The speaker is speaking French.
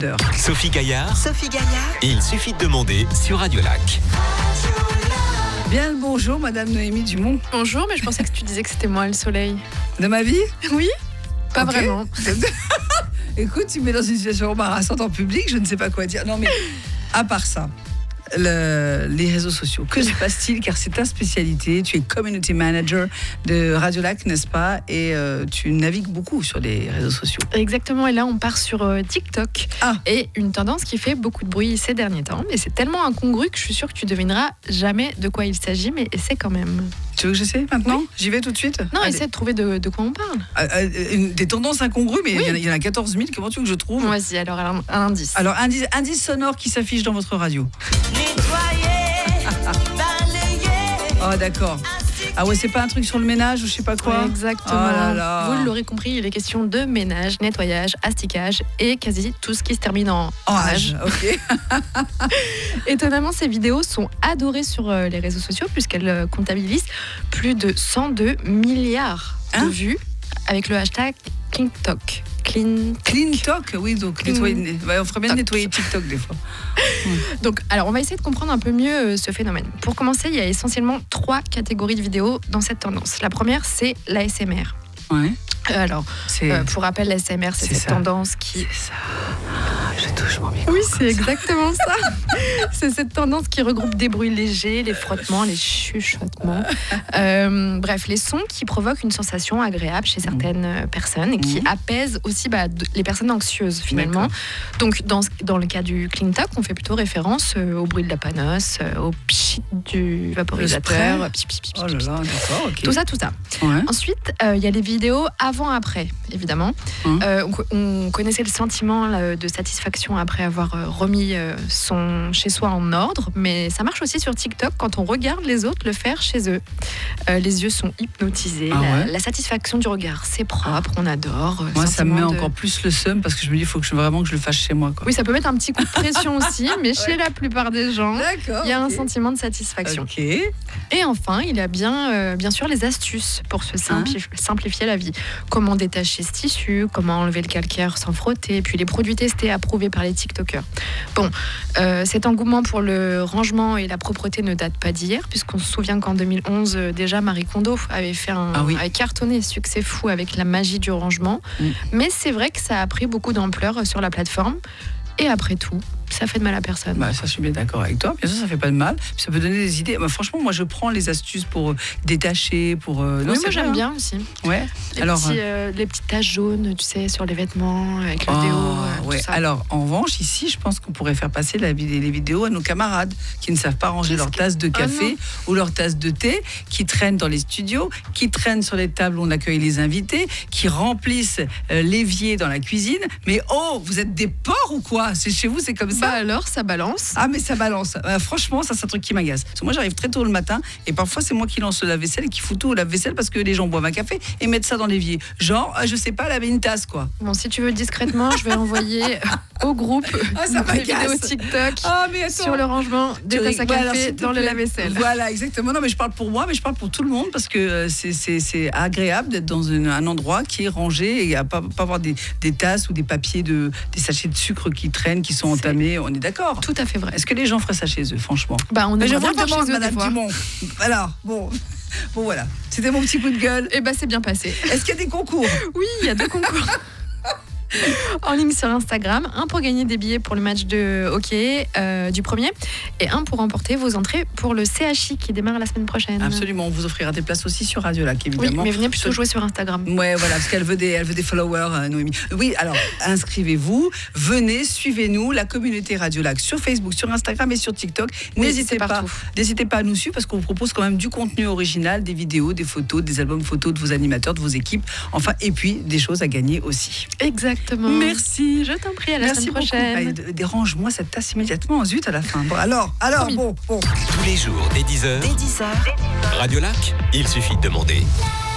Sophie Gaillard, il suffit de demander sur Radio Lac. Bien le bonjour, Madame Noémie Dumont. Bonjour, mais je pensais que tu disais que c'était moi le soleil. De ma vie ? Oui, pas Okay. vraiment. Écoute, tu me mets dans une situation embarrassante en public, je ne sais pas quoi dire. Non mais, à part ça, les réseaux sociaux, que se passe-t-il ? Car c'est ta spécialité, tu es community manager de Radio Lac, n'est-ce pas ? Et tu navigues beaucoup sur les réseaux sociaux. Exactement, et là on part sur TikTok. Et une tendance qui fait beaucoup de bruit ces derniers temps. Mais c'est tellement incongru que je suis sûre que tu devineras jamais de quoi il s'agit, mais essaie quand même. Tu veux que j'essaie maintenant ? Oui. J'y vais tout de suite ? Non, essaie de trouver de quoi on parle. Des tendances incongrues, mais Oui. il y en a 14 000, comment tu veux que je trouve ? Vas-y, alors un indice. Alors, indice sonore qui s'affiche dans votre radio. Oh, d'accord. Ah ouais, c'est pas un truc sur le ménage ou je sais pas quoi ? Ouais, exactement. Oh là là. Vous l'aurez compris, il est question de ménage, nettoyage, asticage et quasi tout ce qui se termine en âge. Ok. Étonnamment, ces vidéos sont adorées sur les réseaux sociaux puisqu'elles comptabilisent plus de 102 milliards de vues avec le hashtag CleanTok. Clean Talk, oui, donc nettoyer, on ferait bien de nettoyer TikTok des fois. Donc, alors, on va essayer de comprendre un peu mieux ce phénomène. Pour commencer, il y a essentiellement 3 catégories de vidéos dans cette tendance. La première, c'est l'ASMR. Ouais. Alors, pour rappel, l'ASMR, c'est cette tendance qui... C'est ça. Je touche mon micro. Oui, c'est exactement ça. C'est cette tendance qui regroupe des bruits légers, les frottements, les chuchotements. Bref, les sons qui provoquent une sensation agréable chez certaines personnes et qui apaisent aussi les personnes anxieuses finalement. D'accord. Donc, dans le cas du clean talk, on fait plutôt référence au bruit de la panosse, au pchit du vaporisateur. Oh là là, d'accord, ok. Tout ça. Ouais. Ensuite, il y a les vidéos avant-après, évidemment. On connaissait le sentiment de satisfaction après avoir remis son chez-soi en ordre, mais ça marche aussi sur TikTok quand on regarde les autres le faire chez eux. Les yeux sont hypnotisés, la satisfaction du regard, c'est propre, on adore. Moi, ça me met encore plus le seum parce que je me dis, il faut vraiment que je le fasse chez moi, quoi. Oui, ça peut mettre un petit coup de pression aussi, mais chez la plupart des gens, il y a un sentiment de satisfaction. Okay. Et enfin, il y a bien sûr les astuces pour se simplifier la vie. Comment détacher ce tissu, comment enlever le calcaire sans frotter, puis les produits testés approuvés par les TikTokers. Bon, cet engouement pour le rangement et la propreté ne date pas d'hier, puisqu'on se souvient qu'en 2011, déjà Marie Kondo avait fait avait cartonné, succès fou avec la magie du rangement. Mais c'est vrai que ça a pris beaucoup d'ampleur sur la plateforme. Et après tout, ça fait de mal à personne. Ça, je suis bien d'accord avec toi. Bien sûr, ça fait pas de mal. Puis ça peut donner des idées. Franchement, moi, je prends les astuces pour détacher, pour. Oui, moi, j'aime bien aussi. Ouais. Les petites taches jaunes, tu sais, sur les vêtements, avec le déo. Ouais. Tout ça. Alors, en revanche, ici, je pense qu'on pourrait faire passer les vidéos à nos camarades qui ne savent pas ranger leur tasse de café ou leur tasse de thé, qui traînent dans les studios, qui traînent sur les tables où on accueille les invités, qui remplissent l'évier dans la cuisine. Mais vous êtes des porcs ou quoi ? C'est chez vous, c'est comme ça ? Alors, ça balance. Ah, mais ça balance. Franchement, ça, c'est un truc qui m'agace. Parce que moi, j'arrive très tôt le matin et parfois, c'est moi qui lance le lave-vaisselle et qui fout tout au lave-vaisselle parce que les gens boivent un café et mettent ça dans l'évier. Genre, je sais pas, laver une tasse, quoi. Bon, si tu veux discrètement, je vais envoyer au groupe des vidéos TikTok sur le rangement des tasses à café dans le lave-vaisselle. Voilà, exactement. Non, mais je parle pour moi, mais je parle pour tout le monde parce que c'est agréable d'être dans un endroit qui est rangé et à pas avoir des tasses ou des papiers, des sachets de sucre qui traînent, qui sont entamés. On est d'accord. Tout à fait vrai. Est-ce que les gens feraient ça chez eux, franchement ? On est vraiment voir chez eux Madame des fois. Dumont. Alors, bon, voilà. C'était mon petit coup de gueule. Et c'est bien passé. Est-ce qu'il y a des concours ? Oui, il y a 2 concours. En ligne sur Instagram, un pour gagner des billets pour le match de hockey du premier et un pour remporter vos entrées pour le CHI qui démarre la semaine prochaine. Absolument, on vous offrira des places aussi sur Radio Lac, évidemment. Oui, mais venez plutôt jouer sur Instagram. Ouais, voilà, parce qu'elle veut des followers, Noémie. Oui, alors, inscrivez-vous, venez, suivez-nous, la communauté Radio Lac sur Facebook, sur Instagram et sur TikTok. N'hésitez pas à nous suivre parce qu'on vous propose quand même du contenu original, des vidéos, des photos, des albums photos de vos animateurs, de vos équipes, enfin, et puis des choses à gagner aussi. Exactement. Merci. Je t'en prie, à la semaine prochaine. Dérange-moi cette tasse immédiatement, zut, à la fin. Bon, alors, bon. Tous les jours, dès 10h. Radio Lac, il suffit de demander.